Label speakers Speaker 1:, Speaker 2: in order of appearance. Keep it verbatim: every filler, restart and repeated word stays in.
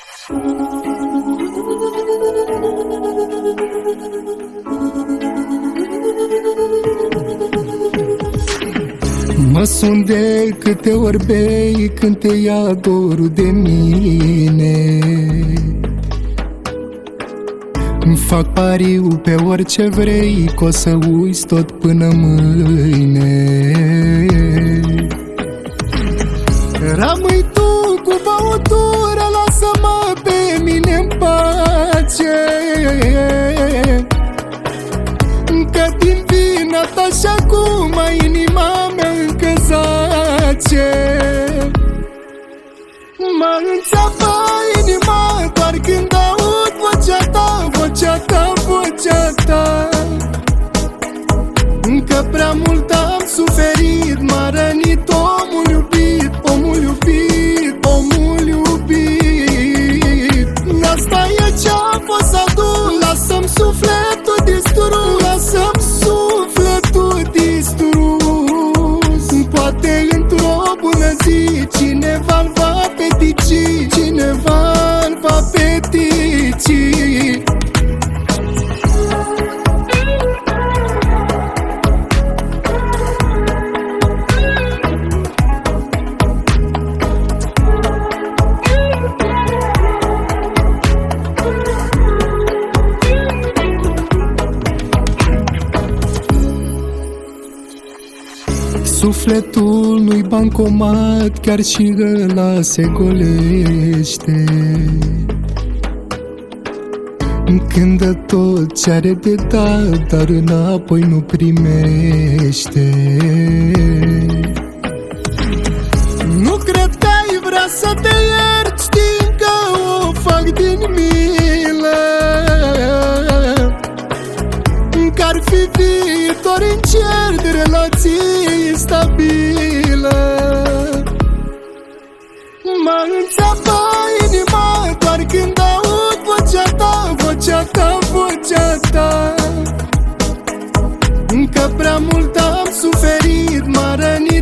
Speaker 1: Mă sun de câte ori bei când te ia dorul de mine. Îmi fac pariu pe orice vrei, că o să uiți tot până mâine. Rămâi tu cu băutură, lasă-mă pe mine-n pace, că din vina ta și acum inima mea încă zace. Mă înțeapă inima doar când aud vocea ta, vocea ta, vocea ta. Încă prea mult am suferit, m-a rănit omul iubit, omul iubit, omul iubit. Asta e ce-a fost să adun, lasă-mi sufletul distrus, lasă-mi sufletul distrus. Poate într-o bună zi cineva-l va petici, cineva-l va petici. Sufletul nu-i bancomat, chiar și ăla se golește când dă tot ce are de dat, dar înapoi nu primește. Nu cred că ai vrea să te iert, știind că o fac din milă, că-ar fi viitor incert, de relații stabilă. Mă înțeapă inima doar când aud vocea ta, vocea ta, vocea ta. Încă prea mult am suferit, m-a rănit